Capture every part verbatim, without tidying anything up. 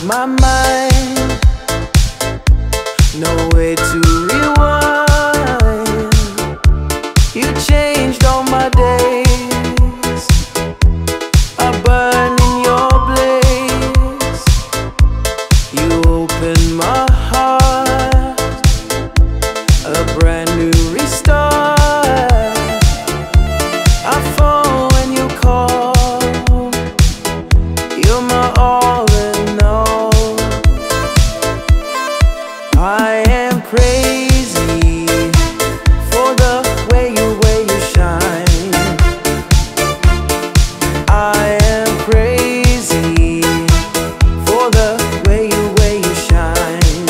my mind, no way to rewind. You changed all my days, I burn in your blaze. You opened my heart, a brand new restart. I fall when you call, you're my all in all. I am crazy for the way you, way you shine. I am crazy for the way you, way you shine.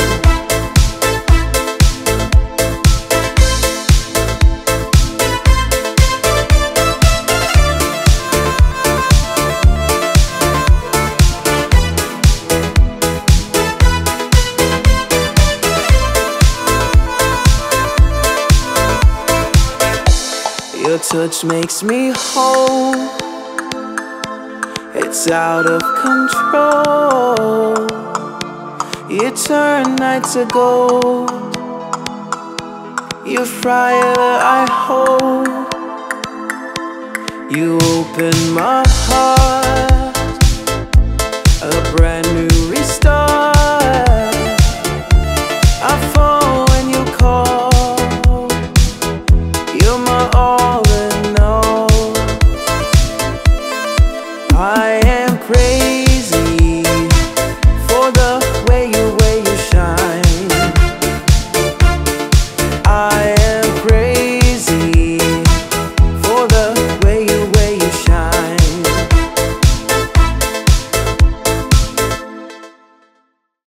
Your touch makes me whole, it's out of control. You turn night to gold, you fire I hold. You open my heart, a brand new restart. I fall when you call, you're my all in all. I am crazy